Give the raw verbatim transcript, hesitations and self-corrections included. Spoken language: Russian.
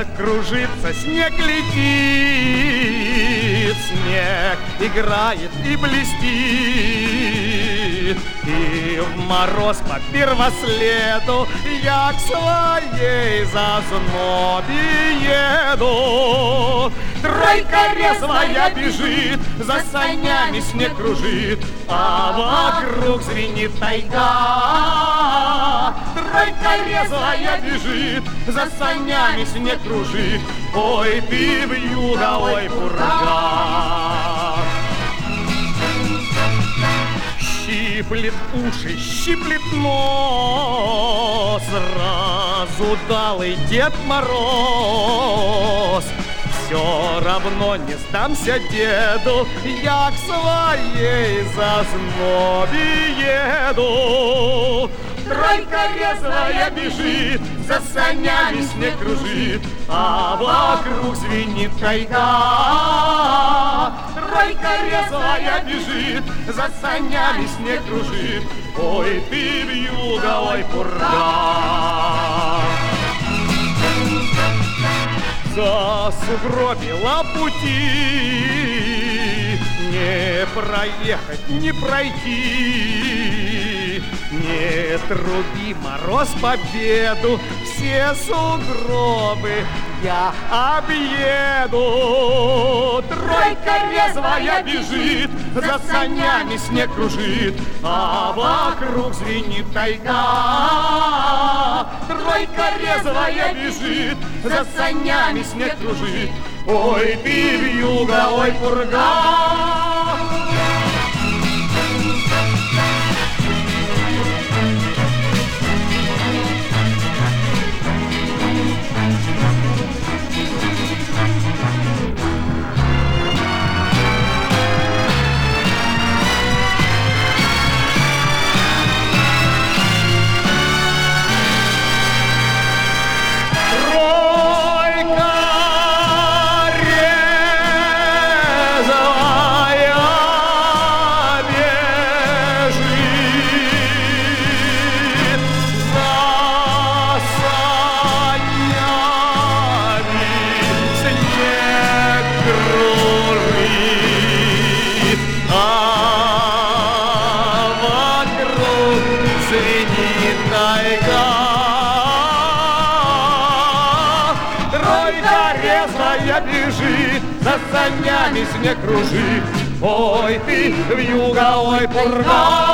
кружится, снег летит, снег играет и блестит. И в мороз по первоследу я к своей зазнобе еду. Тройка резвая бежит, за санями снег кружит, а вокруг звенит тайга. Тройка резвая бежит, за санями снег кружит, ой ты вьюга, ой пурга. Щиплет уши, щиплет нос, сразу далый Дед Мороз. Все равно не сдамся деду, я к своей зазнобе еду. Тройка резвая бежит, за санями снег кружит, а вокруг звенит тайга. Тройка резвая бежит, за санями снег кружит, ой ты вьюга, ой пурга. Засугробила пути, не проехать, не пройти. Не труби, Мороз, победу, все сугробы я объеду. Тройка резвая бежит, за санями снег кружит, а вокруг звенит тайга. Тройка резвая бежит, за санями снег кружит, ой ты вьюга, ой пурга. Бежит, за санями снег кружит, ой ты вьюга, ой пурга.